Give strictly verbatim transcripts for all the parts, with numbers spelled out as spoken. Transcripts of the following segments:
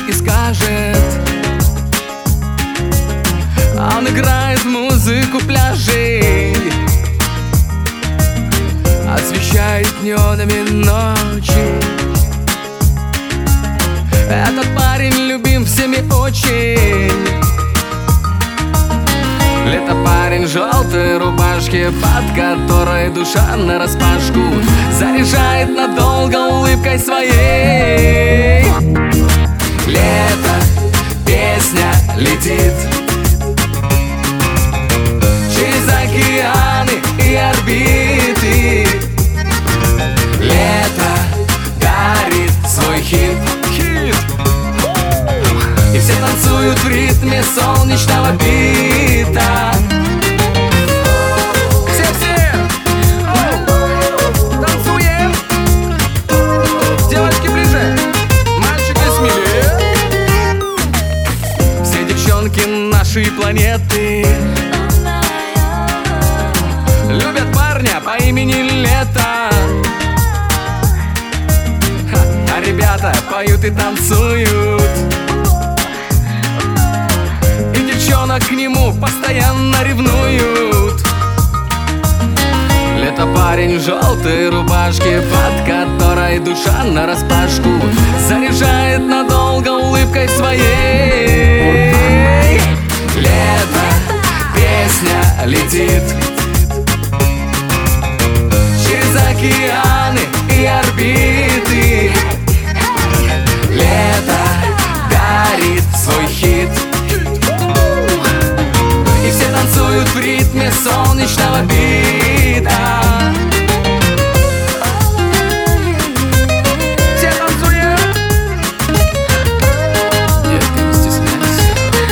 и скажет. Он играет музыку пляжей, освещает неонами ночи. Этот парень любим всеми очень. Лето парень в желтой рубашке, под которой душа нараспашку, заряжает надолго улыбкой своей. Лето, песня летит через океаны и орбиты. Лето дарит свой хит, хит. И все танцуют в ритме солнечного бита. Все-все танцуем. Девочки ближе, мальчики смелее. Все девчонки нашей планеты любят парня по имени Лето. Ха, а ребята поют и танцуют, и девчонок к нему постоянно ревнуют. Лето парень в желтой рубашке, под которой душа нараспашку, заряжает надолго улыбкой своей. Лето, песня летит через океаны и орбиты. Лето дарит свой хит, и все танцуют в ритме солнечного бита. Все танцуют. Детка, не стесняйся.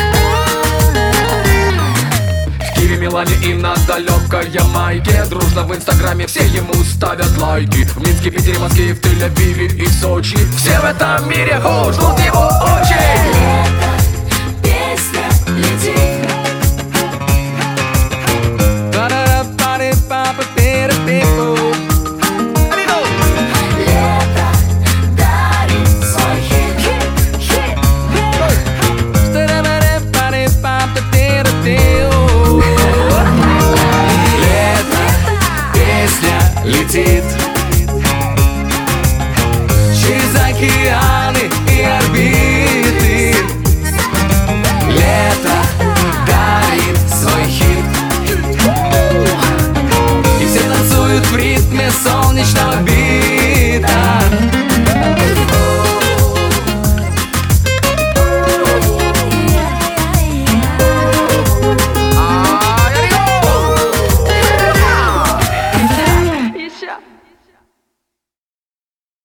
В Киеве, Милане и на далекой Ямайке дружно в инстаграме все ему ставят лайки. В Минске, Питере, Москве, в Тель-Авиве и в Сочи все в этом мире хо, ждут его очень. Лето, песня летит летит через океаны и орбиты. Лето дарит свой хит, и все танцуют в ритме солнечного бита.